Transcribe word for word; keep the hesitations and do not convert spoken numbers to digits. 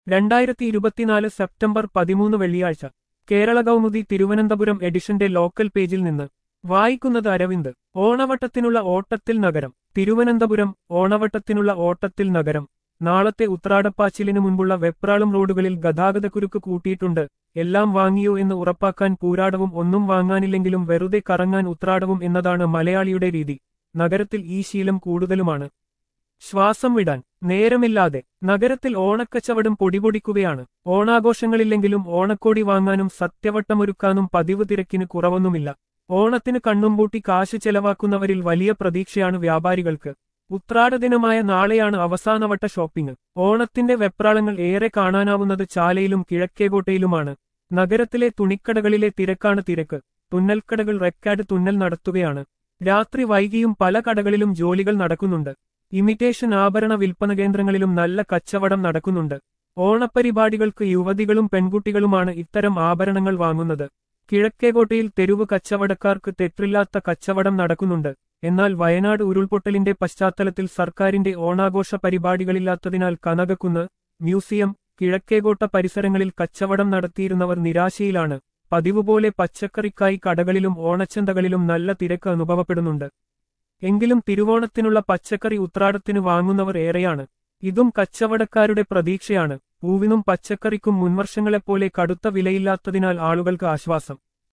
രണ്ടായിരത്തി ഇരുപത്തിനാല് സെപ്റ്റംബർ പതിമൂന്ന് വെള്ളിയാഴ്ച കേരള കൗമുദി തിരുവനന്തപുരം എഡിഷന്റെ ലോക്കൽ പേജിൽ നിന്ന് വായിക്കുന്നത് അരവിന്ദ്. ഓണവട്ടത്തിനുള്ള ഓട്ടത്തിൽ നഗരം. തിരുവനന്തപുരം. ഓണവട്ടത്തിനുള്ള ഓട്ടത്തിൽ നഗരം. നാളത്തെ ഉത്രാടപ്പാച്ചിലിനു മുൻപുള്ള വെപ്രാളം റോഡുകളിൽ ഗതാഗതക്കുരുക്ക് കൂട്ടിയിട്ടുണ്ട്. എല്ലാം വാങ്ങിയോ എന്ന് ഉറപ്പാക്കാൻ പൂരാടവും ഒന്നും വാങ്ങാനില്ലെങ്കിലും വെറുതെ കറങ്ങാൻ ഉത്രാടവും എന്നതാണ് മലയാളിയുടെ രീതി. നഗരത്തിൽ ഈ ശീലം കൂടുതലുമാണ്. ശ്വാസം വിടാൻ നേരമില്ലാതെ നഗരത്തിൽ ഓണക്കച്ചവടം പൊടിപൊടിക്കുകയാണ്. ഓണാഘോഷങ്ങളില്ലെങ്കിലും ഓണക്കോടി വാങ്ങാനും സത്യവട്ടമൊരുക്കാനും പതിവ് തിരക്കിന് കുറവൊന്നുമില്ല. ഓണത്തിന് കണ്ണുംപൂട്ടി കാശ് ചെലവാക്കുന്നവരിൽ വലിയ പ്രതീക്ഷയാണ് വ്യാപാരികൾക്ക്. ഉത്രാടദിനമായ നാളെയാണ് അവസാനവട്ട ഷോപ്പിംഗ്. ഓണത്തിന്റെ വെപ്രാളങ്ങൾ ഏറെ കാണാനാവുന്നത് ചാലയിലും കിഴക്കേകോട്ടയിലുമാണ്. നഗരത്തിലെ തുണിക്കടകളിലെ തിരക്കാണ് തിരക്ക്. തുന്നൽക്കടകൾ റെക്കാർഡ് തുന്നൽ നടത്തുകയാണ്. രാത്രി വൈകിയും പല കടകളിലും ജോലികൾ നടക്കുന്നുണ്ട്. ഇമിറ്റേഷൻ ആഭരണ വിൽപ്പന കേന്ദ്രങ്ങളിലും നല്ല കച്ചവടം നടക്കുന്നുണ്ട്. ഓണപ്പരിപാടികൾക്ക് യുവതികളും പെൺകുട്ടികളുമാണ് ഇത്തരം ആഭരണങ്ങൾ വാങ്ങുന്നത്. കിഴക്കേകോട്ടയിൽ തെരുവ് കച്ചവടക്കാർക്ക് തെറ്റില്ലാത്ത കച്ചവടം നടക്കുന്നുണ്ട്. എന്നാൽ വയനാട് ഉരുൾപൊട്ടലിന്റെ പശ്ചാത്തലത്തിൽ സർക്കാരിന്റെ ഓണാഘോഷ പരിപാടികളില്ലാത്തതിനാൽ കനകക്കുന്ന്, മ്യൂസിയം, കിഴക്കേകോട്ട പരിസരങ്ങളിൽ കച്ചവടം നടത്തിയിരുന്നവർ നിരാശയിലാണ്. പതിവുപോലെ പച്ചക്കറിക്കായി കടകളിലും ഓണച്ചന്തകളിലും നല്ല തിരക്ക് അനുഭവപ്പെടുന്നുണ്ട്. എങ്കിലും തിരുവോണത്തിനുള്ള പച്ചക്കറി ഉത്രാടത്തിന് വാങ്ങുന്നവർ ഏറെയാണ്. ഇതും കച്ചവടക്കാരുടെ പ്രതീക്ഷയാണ്. പൂവിനും പച്ചക്കറിക്കും മുൻവർഷങ്ങളെപ്പോലെ കടുത്ത വിലയില്ലാത്തതിനാൽ ആളുകൾക്ക് ആശ്വാസം.